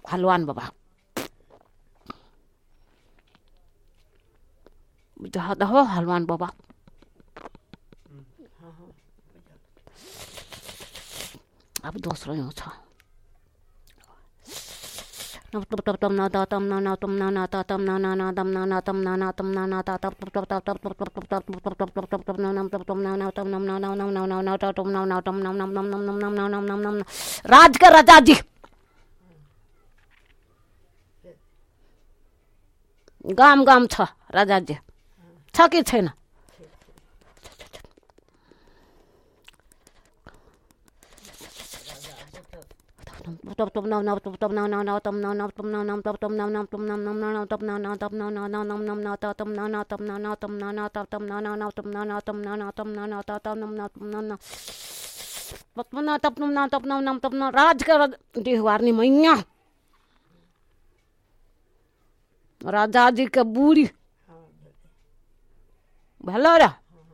हलवान बाबा दहो हलवान बाबा अब दूसरो यूँ छ राज के राजा जी गाम गाम छ राजा जी छ कि छैन राज के डिहवारनी मैया राजा जी के बूढ़ी भलो रे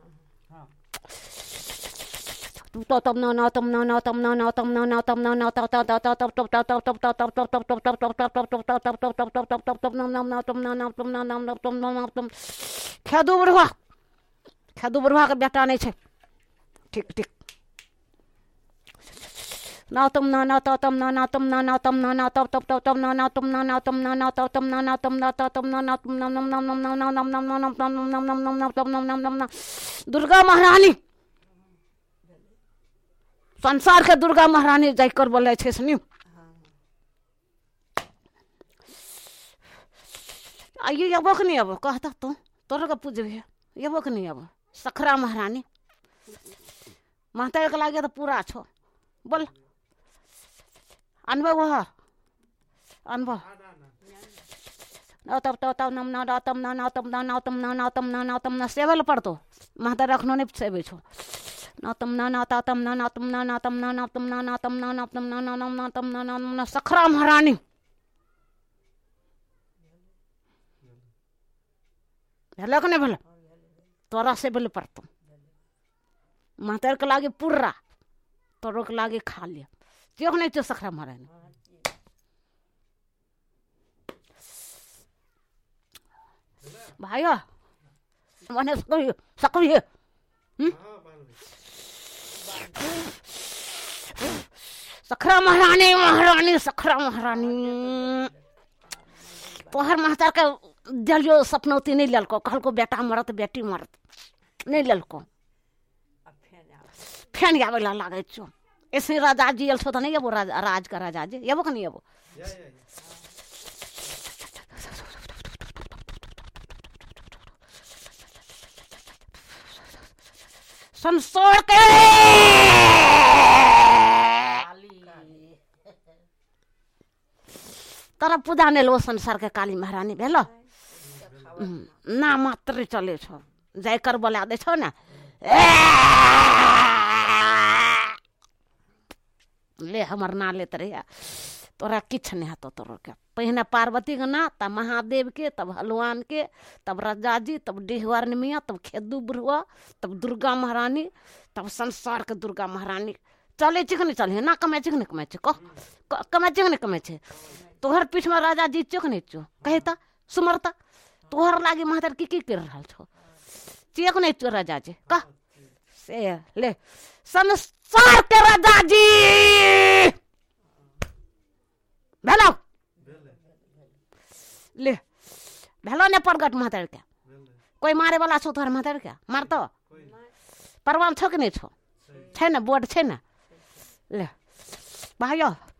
खेदू बुढ़वा के बेटा नहीं छे ठीक ठीक ना तुम ना तम ना तुम ना तम ना तब तब तब तब ना तुम ना तम ना तब तम ना तुम ना तम ना तुम दुर्गा महारानी संसार के दुर्गा महारानी जाकर बोले छे सुनी आइए अब कि नहीं अब कहता तो तोर का पूजबे अब कि नहीं अब सखरा महारानी माता के लागे तो पूरा छो बोल अनुभव हो अनुभव तब तब तब नम ना तम ना तम ना तम ना तम ना तम ना सेवल पड़तो माता रखनो नहीं सेवे छो ना तम ना तम ना तम ना तम ना तम ना तम ना तम ना तम ना सखरा महारानी भला कि नहीं भला तोरा से बोले पड़तो माता के लागे पूरा तोरो के लागे खा लिया क्यों नहीं तो सखरा महारानी भाइयों मैंने सकवी है सखरा महारानी महारानी सखरा महारानी तोहर महतार के जलियो सपनौती नहीं ललको कहल को बेटा मरत बेटी मरत नहीं ललको फेन आवे ला लागे छो ऐसे राजा जी अलसो तो नहीं वो राज का राजा जी ये नहीं वो संसार के तरफ पूजा ने लो संसार के काली महारानी भेलो ना मात्र चले छो जाकर बोला दे छो ना ले हमर ना लेत रहिया तोरा किछ नहीं हतो तोरो के पहले पार्वती के ना तब महादेव के तब हलवान के तब राजा जी तब डिहवार मियाँ तब खेदू बुढ़वा तब दुर्गा महारानी तब संसार के दुर्गा महारानी चले चिक नहीं चले ना कमे चिक नहीं कमे छे कमे चिक नहीं कमे छे तोहर पीठ में राजा जी चुक नहीं चो कहता सुमरता तोहर लागे महादेव की कर रहा छो चेक नहीं चो राजा जी कह से ले संसार के राजा जी भेलो ले भेलो ने प्रगट महतर के कोई मारे वाला छो तोहर महतर के मारतो परवान छो कि नहीं छो छे ना बोर्ड छे ना ले भाइयों